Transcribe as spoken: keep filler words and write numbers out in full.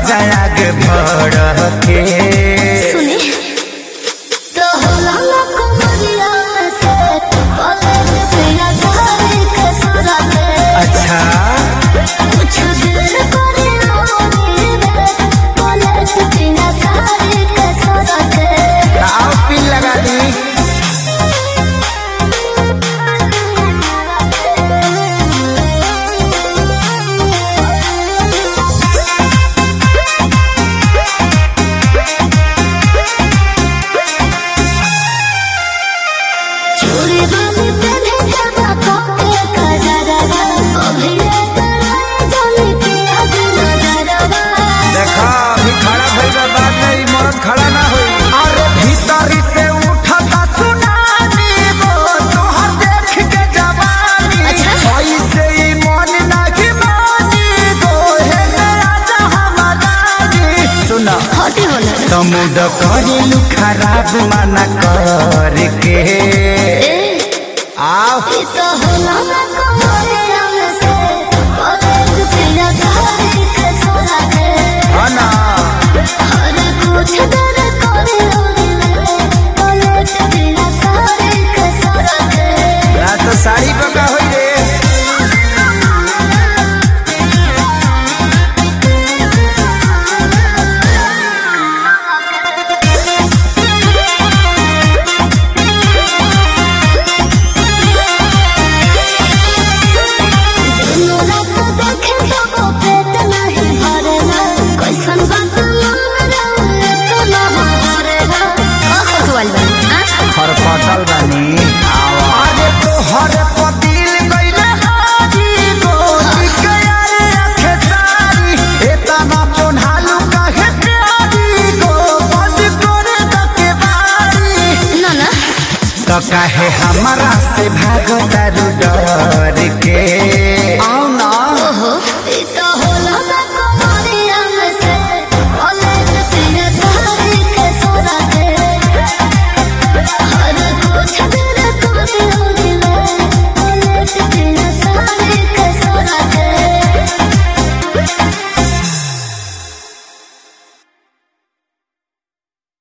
मजा आगे बढ़ के सुने तो होला को मरिया से पलट पिया सारे के सरा के अच्छा कुछ दिल करे रोने दे पलट पिया सारे के सरा के आओ पिन लगा दी खड़ा ना होई अरे भीतरी से उठता सुनानी गो तोहर देख के जवानी ऐसे ही मन नहीं मानी गो हे राजा हमारानी सुना हटी होले तमुद कहिलु खराब मना कर के आओ तो होला को मरिया से पलट पिया सारे के सरा के अना अरे कुछ डर करे रोने पलट पिया सारे के सरा के ना तो साड़ी पका होई रे खरपटल बानी अरे तोहर पतिल गइले हाजी गोदी के यारे आखे सारी एतना चोन्हालू काहे प्यारी गो बंद करे दके बारी ना ना तो काहे हमरा से भागता डर